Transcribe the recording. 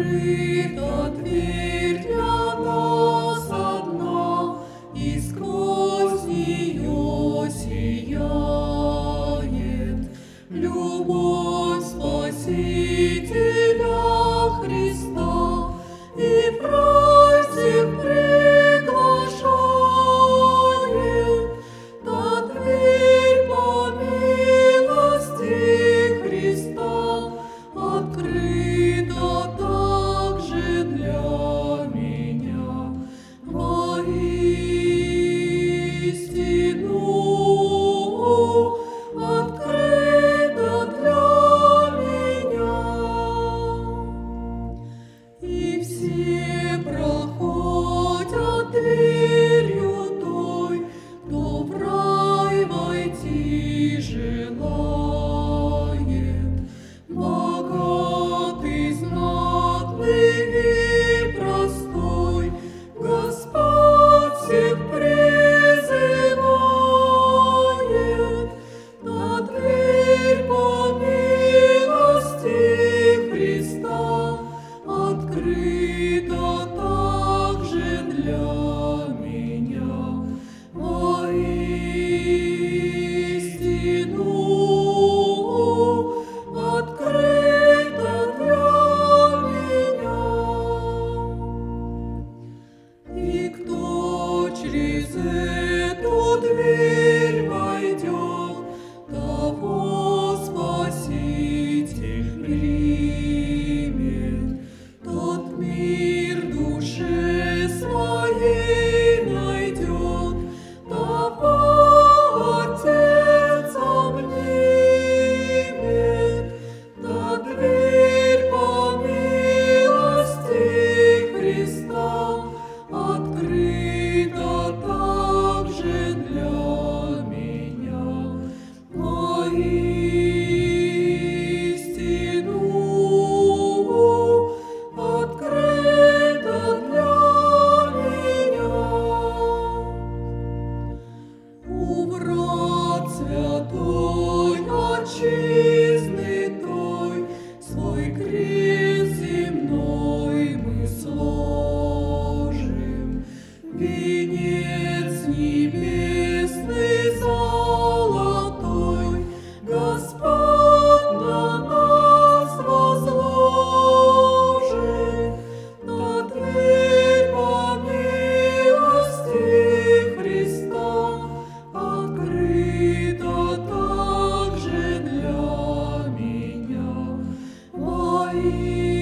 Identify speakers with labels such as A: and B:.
A: Открыта дверь для нас одна, и сквозь нее сияет любовь Спасителя Христа, и в рай всех приглашает. Та дверь по милости Христа открыта также для меня. Воистину открыта для меня. И все проходят дверью той, кто в рай войти желает. Богатый, знатный и простой, Господь всех призывает. Та дверь по милости Христа открыта также для меня. Воистину открыта для меня. И кто через эту дверь войдет, того Спаситель примет. Тот мир душе своей найдет, того Отец обнимет. Та дверь по милости Христа открыта также для меня. Воистину открыта для меня. У врат святой отчизны той свой крест земной мы сложим. Венец небесный золотой Господь на нас возложит. Та дверь по милости Христа открыта также для меня.